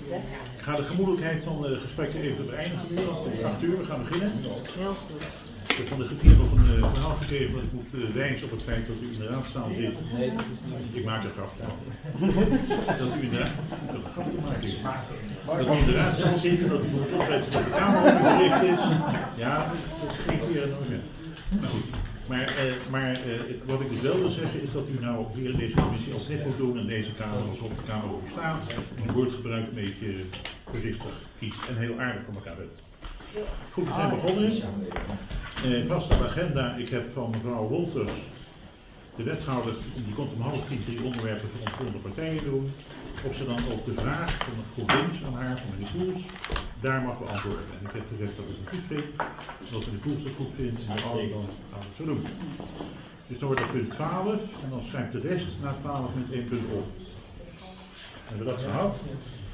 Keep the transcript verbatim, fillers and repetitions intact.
Ik ga de gemoedelijkheid van de gesprekken even beëindigen. Het is acht uur, we gaan beginnen. Heel goed. Ik heb van de griffier nog een uh, verhaal gekregen dat ik moet uh, wijzen op het feit dat u in de raadzaal zit. Nee, dat is niet. Ik maak een grapje. Dat u in de raadzaal een grapje maakt. Dat u in de raadzaal zit en dat u moet opletten dat de kamer opgericht is. Ja, dat is geen keer nooit meer. Maar goed. Maar, uh, maar uh, wat ik dus wel wil zeggen is dat u nou hier in deze commissie als net moet doen en deze kamer als op de kamer over staat. En woordgebruik een beetje voorzichtig kiest en heel aardig voor elkaar bent. Goed, we zijn begonnen. Uh, vast aan de agenda, ik heb van mevrouw Wolters, de wethouder, die komt om half tien drie onderwerpen voor ontvoerde partijen doen. Of ze dan ook de vraag van het GroenLinks aan haar, van meneer Poels, daar mag beantwoorden. En ik heb gezegd dat ik het goed vind, dat meneer Poels het goed vindt, en dan gaan we het zo doen. Dus dan wordt het punt twaalf, en dan schrijft de rest na twaalf met één punt op. Hebben we dat gehad?